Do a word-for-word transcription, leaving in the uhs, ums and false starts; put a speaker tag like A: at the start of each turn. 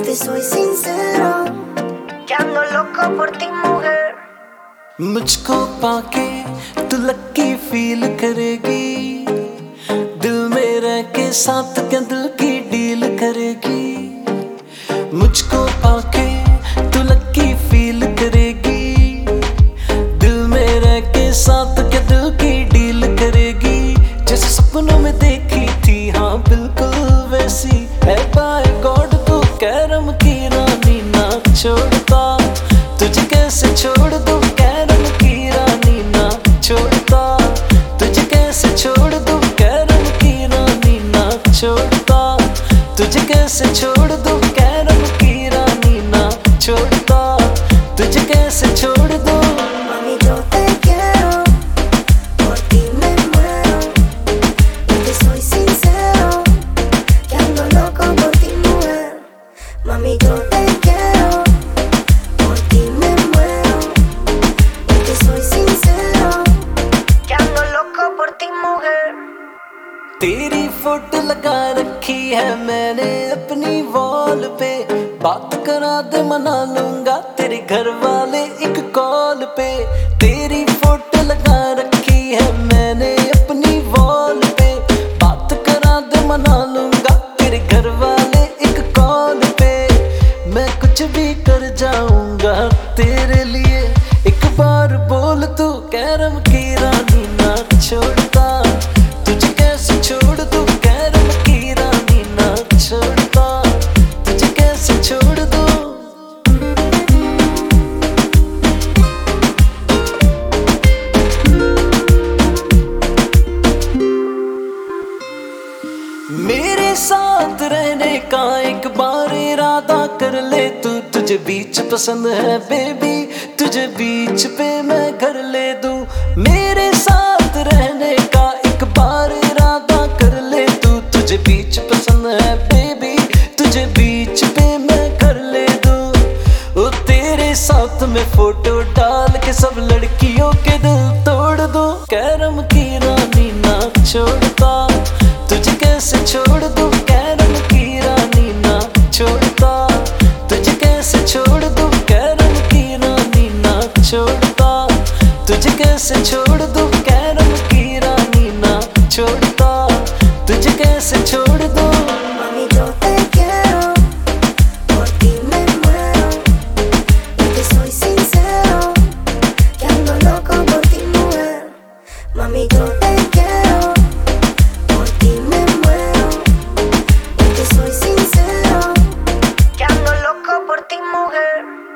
A: te soy sincero, que ando loco por ti, mujer.
B: मुझको पाके तू lucky feel करेगी, दिल में रह के साथ क्या दिल की डील करेगी। मुझको पाके तू लकी फील करेगी, दिल में रह के साथ क्या दिल की डील करेगी। जैसे सपनों में देखी थी हाँ बिल्कुल वैसी है, बाय गॉड तू कैरम की रानी ना छोड़ता, तुझे कैसे छोड़ दूं कैरम की रानी ना छोड़ता, तुझे कैसे छोड़ दूं कैरम की रानी ना छोड़ता, तुझे कैसे छोड़ दूं कैरम की रानी ना छोड़ता, तुझे कैसे छोड़ दूं।
A: Mami, yo te quiero, por ti me muero, y te soy sincero, que ando loco por ti, mujer. Mami, yo te quiero, por ti me muero, y te soy sincero, que ando loco por ti, mujer.
B: तेरी photo लगा रखी है मैंने अपनी wall पे, बात करा दे मना लूंगा तेरे घर वाले एक कॉल पे। तेरी फोटो लगा रखी है मैंने अपनी वॉल पे, बात करा दे मना लूंगा तेरे घर वाले एक कॉल पे। मैं कुछ भी कर जाऊंगा तेरे लिए, एक बार बोल तू कैरम की रानी ना छोड़ता, तुझे कैसे छोड़ दूं कैरम की रानी ना छोड़ता, तुझे कैसे छोड़ दूं। मेरे साथ रहने का एक बार इरादा कर ले तू, तुझे बीच पसंद है बेबी, तुझे बीच पे मैं घर ले दूं। मेरे साथ रहने का एक बार इरादा कर ले तू, तुझे बीच पसंद है बेबी, तुझे बीच पे मैं घर ले दूं। ओ तेरे साथ में फोटो डाल के सब लड़कियों के दिल तोड़ दूं, कैरम की रानी ना छोड़ता, तुझे कैसे छोड़ दूं कैरम की रानी ना छोड़ता, तुझे कैसे छोड़ दूं कैरम की रानी ना छोड़ता, तुझे कैसे छोड़ दूं कैरम की रानी ना छोड़ता, तुझे कैसे छोड़ दूं।
A: Mami, yo te quiero, por ti me muero, y te soy sincero, que ando loco por ti, mujer. Mami, yo te quiero, por ti me muero, y te soy sincero, que ando loco por ti, mujer.